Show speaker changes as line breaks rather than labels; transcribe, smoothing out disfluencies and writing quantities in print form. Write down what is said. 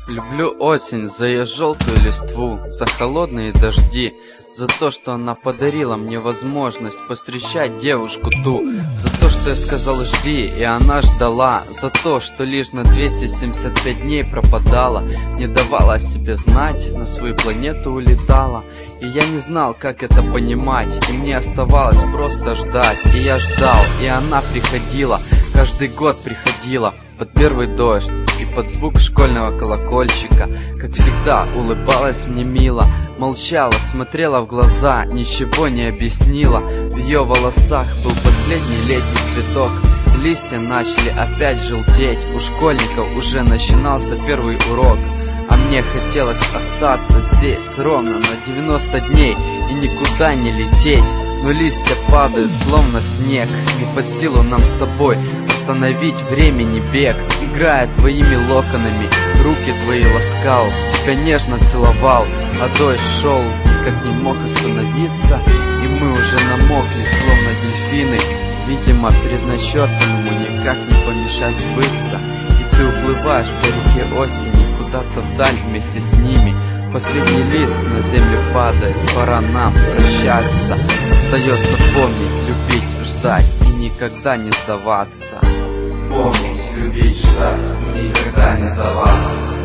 Люблю осень за ее желтую листву, за холодные дожди, за то, что она подарила мне возможность повстречать девушку ту, за то, что я сказал жди, и она ждала, за то, что лишь на 275 дней пропадала, не давала о себе знать, на свою планету улетала. И я не знал, как это понимать, и мне оставалось просто ждать. И я ждал, и она приходила, каждый год приходила, под первый дождь и под звук школьного колокольчика. Как всегда, улыбалась мне мило, молчала, смотрела в глаза, ничего не объяснила. В ее волосах был последний летний цветок, листья начали опять желтеть, у школьников уже начинался первый урок. А мне хотелось остаться здесь ровно на 90 дней и никуда не лететь. Но листья падают, словно снег, и под силу нам с тобой остановить времени бег. Играя твоими локонами, руки твои ласкал, тебя нежно целовал, а дождь шел, никак не мог остановиться, и мы уже намокли, словно дельфины. Видимо, предначертанному никак не помешать сбыться. И ты уплываешь по реке осени куда-то вдаль вместе с ними. Последний лист на землю падает, пора нам прощаться. Остается помнить, любить, ждать и никогда не сдаваться.
Помнить, любить, ждать и никогда не сдаваться.